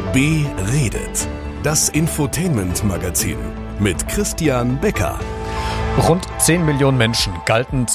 Beredet. Das Infotainment-Magazin mit Christian Becker. Rund 10 Millionen Menschen galten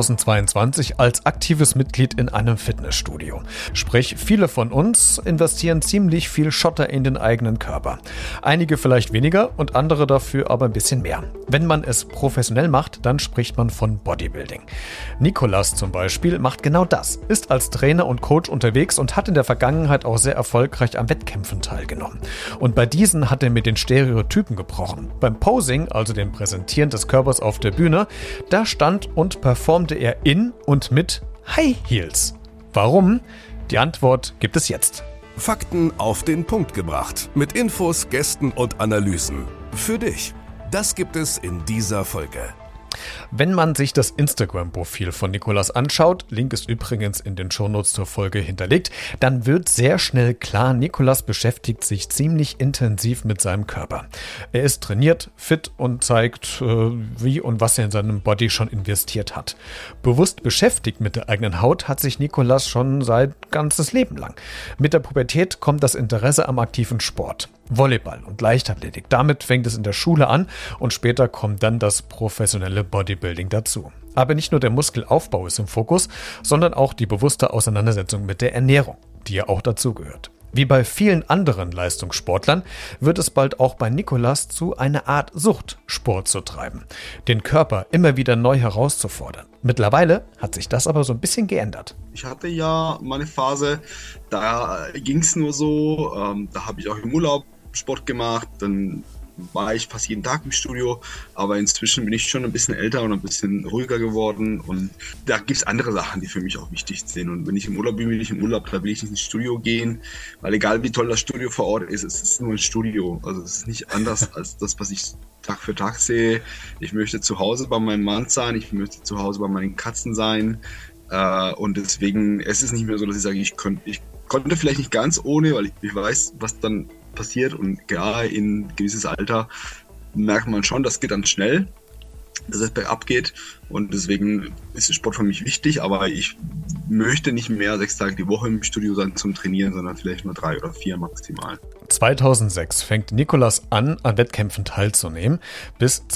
2022 als aktives Mitglied in einem Fitnessstudio. Sprich, viele von uns investieren ziemlich viel Schotter in den eigenen Körper. Einige vielleicht weniger und andere dafür aber ein bisschen mehr. Wenn man es professionell macht, dann spricht man von Bodybuilding. Nicolas zum Beispiel macht genau das, ist als Trainer und Coach unterwegs und hat in der Vergangenheit auch sehr erfolgreich an Wettkämpfen teilgenommen. Und bei diesen hat er mit den Stereotypen gebrochen. Beim Posing, also dem Präsentieren des Körpers auf der Bühne, da stand und performte er in und mit High Heels. Warum? Die Antwort gibt es jetzt. Fakten auf den Punkt gebracht. Mit Infos, Gästen und Analysen. Für dich. Das gibt es in dieser Folge. Wenn man sich das Instagram-Profil von Nicolas anschaut, Link ist übrigens in den Shownotes zur Folge hinterlegt, dann wird sehr schnell klar, Nicolas beschäftigt sich ziemlich intensiv mit seinem Körper. Er ist trainiert, fit und zeigt, wie und was er in seinem Body schon investiert hat. Bewusst beschäftigt mit der eigenen Haut hat sich Nicolas schon sein ganzes Leben lang. Mit der Pubertät kommt das Interesse am aktiven Sport. Volleyball und Leichtathletik. Damit fängt es in der Schule an und später kommt dann das professionelle Bodybuilding dazu. Aber nicht nur der Muskelaufbau ist im Fokus, sondern auch die bewusste Auseinandersetzung mit der Ernährung, die ja auch dazugehört. Wie bei vielen anderen Leistungssportlern wird es bald auch bei Nicolas zu einer Art Sucht, Sport zu treiben, den Körper immer wieder neu herauszufordern. Mittlerweile hat sich das aber so ein bisschen geändert. Ich hatte ja meine Phase, da ging es nur so, da habe ich auch im Urlaub Sport gemacht, dann war ich fast jeden Tag im Studio, aber inzwischen bin ich schon ein bisschen älter und ein bisschen ruhiger geworden und da gibt es andere Sachen, die für mich auch wichtig sind. Und wenn ich im Urlaub bin, bin ich im Urlaub, da will ich nicht ins Studio gehen, weil egal wie toll das Studio vor Ort ist, es ist nur ein Studio. Also es ist nicht anders als das, was ich Tag für Tag sehe. Ich möchte zu Hause bei meinem Mann sein, ich möchte zu Hause bei meinen Katzen sein und deswegen, es ist nicht mehr so, dass ich sage, ich konnte vielleicht nicht ganz ohne, weil ich weiß, was dann passiert und gerade in ein gewisses Alter merkt man schon, das geht dann schnell, dass es bergab geht und deswegen ist der Sport für mich wichtig, aber ich möchte nicht mehr 6 Tage die Woche im Studio sein zum Trainieren, sondern vielleicht nur 3 oder 4 maximal. 2006 fängt Nicolas an Wettkämpfen teilzunehmen, bis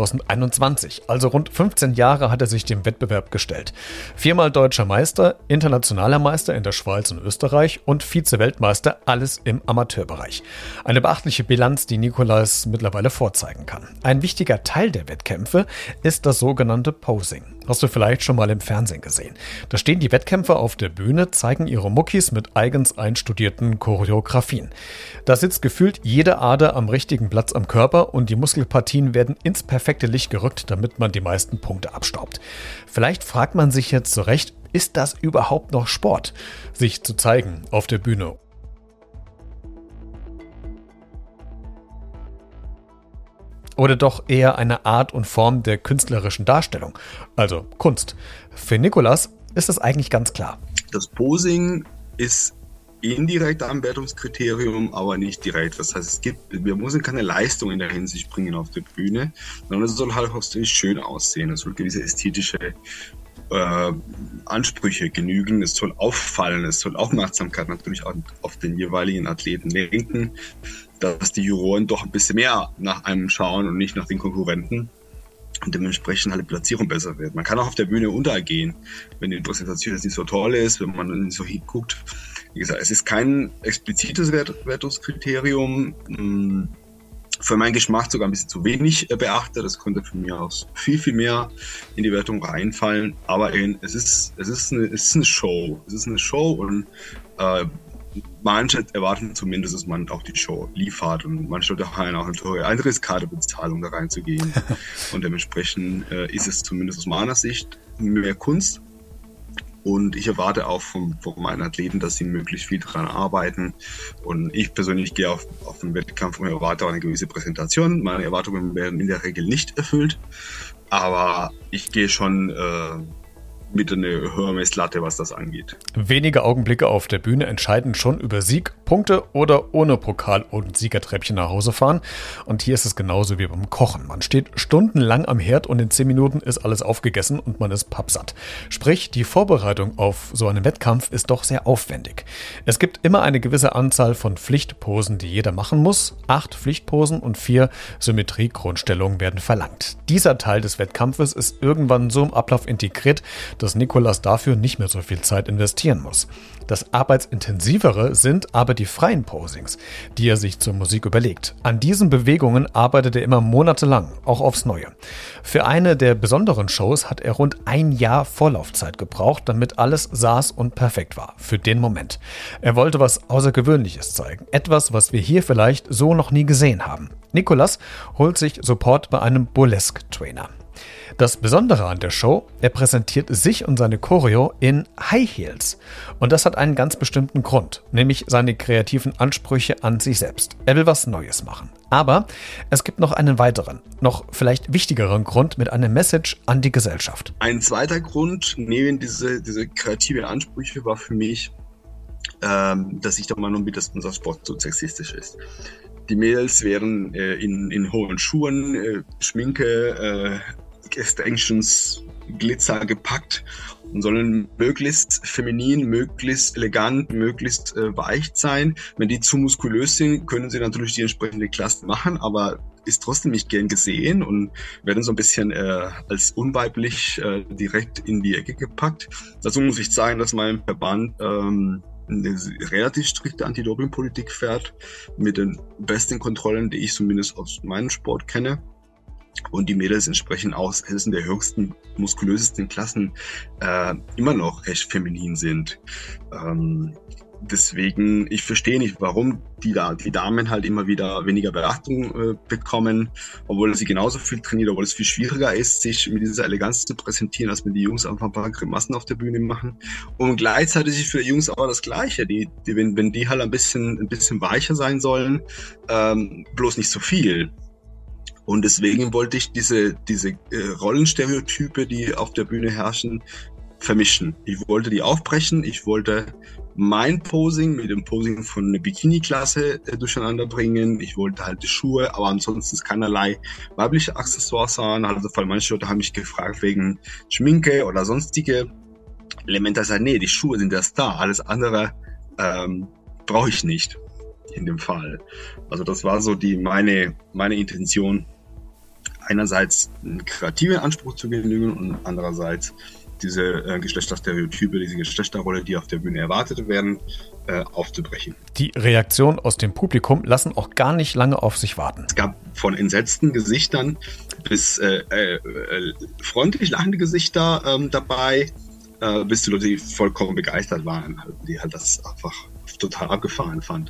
2021. Also rund 15 Jahre hat er sich dem Wettbewerb gestellt. 4-mal deutscher Meister, internationaler Meister in der Schweiz und Österreich und Vize-Weltmeister, alles im Amateurbereich. Eine beachtliche Bilanz, die Nicolas mittlerweile vorzeigen kann. Ein wichtiger Teil der Wettkämpfe ist das sogenannte Posing. Hast du vielleicht schon mal im Fernsehen gesehen. Da stehen die Wettkämpfer auf der Bühne, zeigen ihre Muckis mit eigens einstudierten Choreografien. Da sitzt gefühlt jede Ader am richtigen Platz am Körper und die Muskelpartien werden ins perfekte Licht gerückt, damit man die meisten Punkte abstaubt. Vielleicht fragt man sich jetzt zu Recht, ist das überhaupt noch Sport, sich zu zeigen auf der Bühne? Oder doch eher eine Art und Form der künstlerischen Darstellung, also Kunst. Für Nicolas ist das eigentlich ganz klar. Das Posing ist indirekt ein Wertungskriterium, aber nicht direkt. Das heißt, wir müssen keine Leistung in der Hinsicht bringen auf der Bühne, sondern es soll halt auch schön aussehen. Es soll gewisse ästhetische Ansprüche genügen. Es soll auffallen, es soll Aufmerksamkeit natürlich auch auf den jeweiligen Athleten lenken, dass die Juroren doch ein bisschen mehr nach einem schauen und nicht nach den Konkurrenten und dementsprechend halt die Platzierung besser wird. Man kann auch auf der Bühne untergehen, wenn die Präsentation jetzt nicht so toll ist, wenn man nicht so hinguckt. Wie gesagt, es ist kein explizites Wertungskriterium. Für meinen Geschmack sogar ein bisschen zu wenig beachtet. Das könnte von mir aus viel, viel mehr in die Wertung reinfallen. Aber es ist eine Show. Es ist eine Show und manche erwarten zumindest, dass man auch die Show liefert und manche Leute haben auch eine teure Eintrittskartebezahlung da reinzugehen. Und dementsprechend ist es zumindest aus meiner Sicht mehr Kunst. Und ich erwarte auch von meinen Athleten, dass sie möglichst viel daran arbeiten. Und ich persönlich gehe auf den Wettkampf und erwarte auch eine gewisse Präsentation. Meine Erwartungen werden in der Regel nicht erfüllt. Aber ich gehe schon mit einer höheren Messlatte, was das angeht. Wenige Augenblicke auf der Bühne entscheiden schon über Sieg, Punkte oder ohne Pokal und Siegertreppchen nach Hause fahren. Und hier ist es genauso wie beim Kochen. Man steht stundenlang am Herd und in 10 Minuten ist alles aufgegessen und man ist pappsatt. Sprich, die Vorbereitung auf so einen Wettkampf ist doch sehr aufwendig. Es gibt immer eine gewisse Anzahl von Pflichtposen, die jeder machen muss. 8 Pflichtposen und 4 Symmetrie-Grundstellungen werden verlangt. Dieser Teil des Wettkampfes ist irgendwann so im Ablauf integriert, dass Nicolas dafür nicht mehr so viel Zeit investieren muss. Das arbeitsintensivere sind aber die freien Posings, die er sich zur Musik überlegt. An diesen Bewegungen arbeitet er immer monatelang, auch aufs Neue. Für eine der besonderen Shows hat er rund 1 Jahr Vorlaufzeit gebraucht, damit alles saß und perfekt war, für den Moment. Er wollte was Außergewöhnliches zeigen, etwas, was wir hier vielleicht so noch nie gesehen haben. Nicolas holt sich Support bei einem Burlesque-Trainer. Das Besondere an der Show, er präsentiert sich und seine Choreo in High Heels. Und das hat einen ganz bestimmten Grund, nämlich seine kreativen Ansprüche an sich selbst. Er will was Neues machen. Aber es gibt noch einen weiteren, noch vielleicht wichtigeren Grund mit einer Message an die Gesellschaft. Ein zweiter Grund neben diese kreativen Ansprüche war für mich, dass ich der Meinung bin, dass unser Sport so sexistisch ist. Die Mädels wären in hohen Schuhen, Schminke, Extensions, Glitzer gepackt und sollen möglichst feminin, möglichst elegant, möglichst weich sein. Wenn die zu muskulös sind, können sie natürlich die entsprechende Klasse machen, aber ist trotzdem nicht gern gesehen und werden so ein bisschen als unweiblich direkt in die Ecke gepackt. Dazu muss ich sagen, dass mein Verband eine relativ strikte Anti-Doping-Politik fährt, mit den besten Kontrollen, die ich zumindest aus meinem Sport kenne. Und die Mädels entsprechend aus in der höchsten, muskulösesten Klassen immer noch echt feminin sind. Deswegen, ich verstehe nicht, warum die Damen halt immer wieder weniger Beachtung bekommen, obwohl sie genauso viel trainieren, obwohl es viel schwieriger ist, sich mit dieser Eleganz zu präsentieren, als wenn die Jungs einfach ein paar Grimassen auf der Bühne machen. Und gleichzeitig ist für die Jungs aber das Gleiche. Wenn die halt ein bisschen weicher sein sollen, bloß nicht so viel. Und deswegen wollte ich diese Rollenstereotype, die auf der Bühne herrschen, vermischen. Ich wollte die aufbrechen. Ich wollte mein Posing mit dem Posing von einer Bikini-Klasse durcheinander bringen. Ich wollte halt die Schuhe, aber ansonsten keinerlei weibliche Accessoires haben. Also vor allem manche Leute haben mich gefragt wegen Schminke oder sonstige Elemente. Ich sage, nee, die Schuhe sind der Star. Alles andere brauche ich nicht in dem Fall. Also das war so meine Intention. Einerseits einen kreativen Anspruch zu genügen und andererseits diese Geschlechterstereotype, diese Geschlechterrolle, die auf der Bühne erwartet werden, aufzubrechen. Die Reaktionen aus dem Publikum lassen auch gar nicht lange auf sich warten. Es gab von entsetzten Gesichtern bis freundlich lachende Gesichter dabei, bis die Leute, die vollkommen begeistert waren, die halt das einfach total abgefahren fand.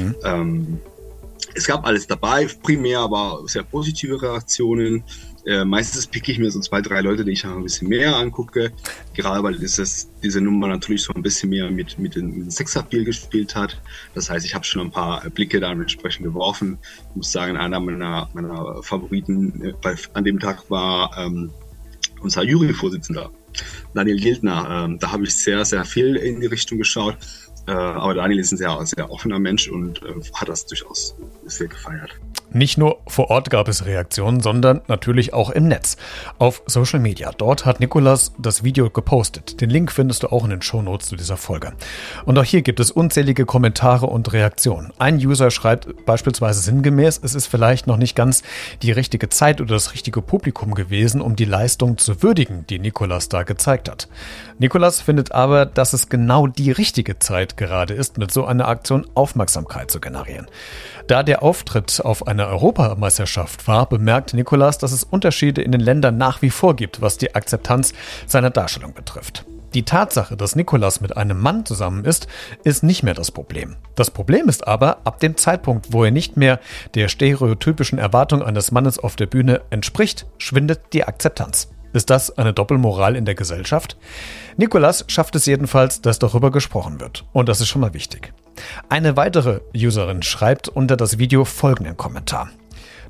Es gab alles dabei, primär aber sehr positive Reaktionen. Meistens picke ich mir so 2, 3 Leute, die ich ein bisschen mehr angucke, gerade weil diese Nummer natürlich so ein bisschen mehr mit dem Sexappeal gespielt hat. Das heißt, ich habe schon ein paar Blicke da entsprechend geworfen. Ich muss sagen, einer meiner Favoriten an dem Tag war unser Juryvorsitzender, Daniel Gildner. Da habe ich sehr, sehr viel in die Richtung geschaut. Aber Daniel ist ein sehr, sehr offener Mensch und hat das durchaus sehr gefeiert. Nicht nur vor Ort gab es Reaktionen, sondern natürlich auch im Netz. Auf Social Media. Dort hat Nicolas das Video gepostet. Den Link findest du auch in den Shownotes zu dieser Folge. Und auch hier gibt es unzählige Kommentare und Reaktionen. Ein User schreibt beispielsweise sinngemäß, es ist vielleicht noch nicht ganz die richtige Zeit oder das richtige Publikum gewesen, um die Leistung zu würdigen, die Nicolas da gezeigt hat. Nicolas findet aber, dass es genau die richtige Zeit gerade ist, mit so einer Aktion Aufmerksamkeit zu generieren. Da der Auftritt auf einer Europameisterschaft war, bemerkt Nicolas, dass es Unterschiede in den Ländern nach wie vor gibt, was die Akzeptanz seiner Darstellung betrifft. Die Tatsache, dass Nicolas mit einem Mann zusammen ist nicht mehr das Problem. Das Problem ist aber, ab dem Zeitpunkt, wo er nicht mehr der stereotypischen Erwartung eines Mannes auf der Bühne entspricht, schwindet die Akzeptanz. Ist das eine Doppelmoral in der Gesellschaft? Nicolas schafft es jedenfalls, dass darüber gesprochen wird. Und das ist schon mal wichtig. Eine weitere Userin schreibt unter das Video folgenden Kommentar.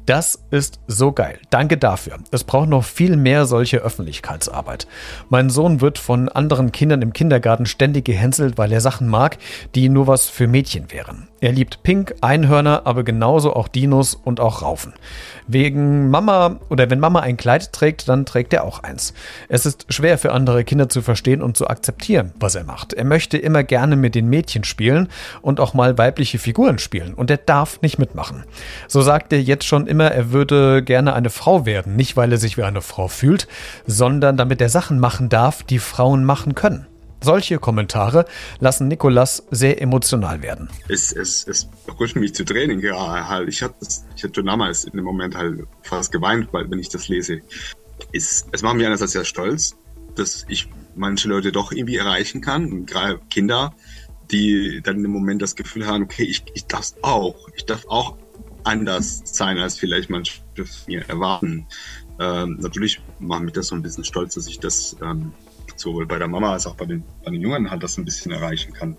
Das ist so geil. Danke dafür. Es braucht noch viel mehr solche Öffentlichkeitsarbeit. Mein Sohn wird von anderen Kindern im Kindergarten ständig gehänselt, weil er Sachen mag, die nur was für Mädchen wären. Er liebt Pink, Einhörner, aber genauso auch Dinos und auch Raufen. Wenn Mama ein Kleid trägt, dann trägt er auch eins. Es ist schwer für andere Kinder zu verstehen und zu akzeptieren, was er macht. Er möchte immer gerne mit den Mädchen spielen und auch mal weibliche Figuren spielen und er darf nicht mitmachen. So sagt er jetzt schon immer, er würde gerne eine Frau werden, nicht weil er sich wie eine Frau fühlt, sondern damit er Sachen machen darf, die Frauen machen können. Solche Kommentare lassen Nicolas sehr emotional werden. Es beruhigt mich zu Tränen. Ja, halt, ich hatte schon damals in dem Moment halt fast geweint, weil wenn ich das lese. Es macht mich einerseits sehr stolz, dass ich manche Leute doch irgendwie erreichen kann. Und gerade Kinder, die dann im Moment das Gefühl haben, okay, ich darf auch. Ich darf auch anders sein, als vielleicht manche mir erwarten. Natürlich macht mich das so ein bisschen stolz, dass ich das sowohl bei der Mama als auch bei den Jungen halt das ein bisschen erreichen kann.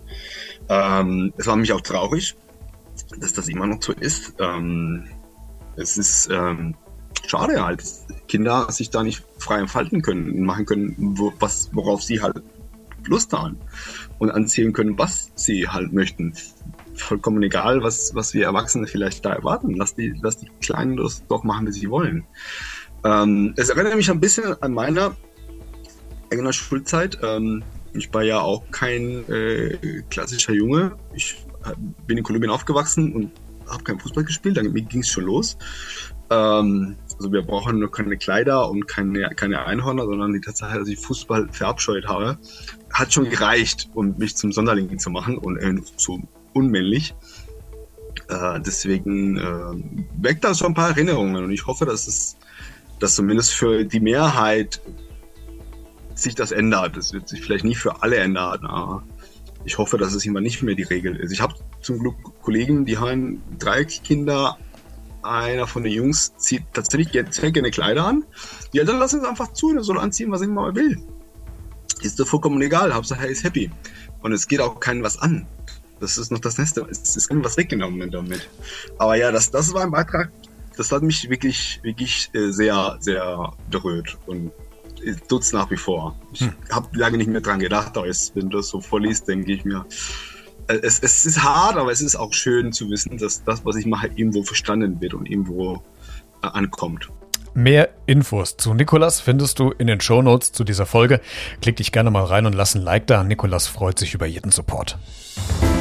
Es war mich auch traurig, dass das immer noch so ist. Es ist schade halt, dass Kinder sich da nicht frei entfalten können und machen können, worauf sie halt Lust haben und anziehen können, was sie halt möchten. Vollkommen egal, was wir Erwachsene vielleicht da erwarten. Lass die Kleinen das doch machen, wie sie wollen. Es erinnert mich ein bisschen an meiner eigener Schulzeit. Ich war ja auch kein klassischer Junge. Ich bin in Kolumbien aufgewachsen und habe kein Fußball gespielt. Dann ging es schon los. Also wir brauchen nur keine Kleider und keine Einhörner, sondern die Tatsache, dass ich Fußball verabscheut habe, hat schon gereicht, um mich zum Sonderling zu machen und so unmännlich. Deswegen weckt das schon ein paar Erinnerungen und ich hoffe, dass zumindest für die Mehrheit sich das ändert. Das wird sich vielleicht nicht für alle ändern, aber ich hoffe, dass es immer nicht mehr die Regel ist. Ich habe zum Glück Kollegen, die haben 3 Kinder. Einer von den Jungs zieht tatsächlich sehr gerne Kleider an. Die Eltern lassen es einfach zu, er soll anziehen, was er immer will. Ist doch vollkommen egal, Hauptsache er ist happy. Und es geht auch keinem was an. Das ist noch das Nächste. Es ist keinem was weggenommen damit. Aber ja, das war ein Beitrag, das hat mich wirklich, wirklich sehr, sehr berührt. Und tut's nach wie vor. Ich habe lange nicht mehr dran gedacht, aber wenn du das so vorliest, denke ich mir, es ist hart, aber es ist auch schön zu wissen, dass das, was ich mache, irgendwo verstanden wird und irgendwo ankommt. Mehr Infos zu Nicolas findest du in den Shownotes zu dieser Folge. Klick dich gerne mal rein und lass ein Like da. Nicolas freut sich über jeden Support.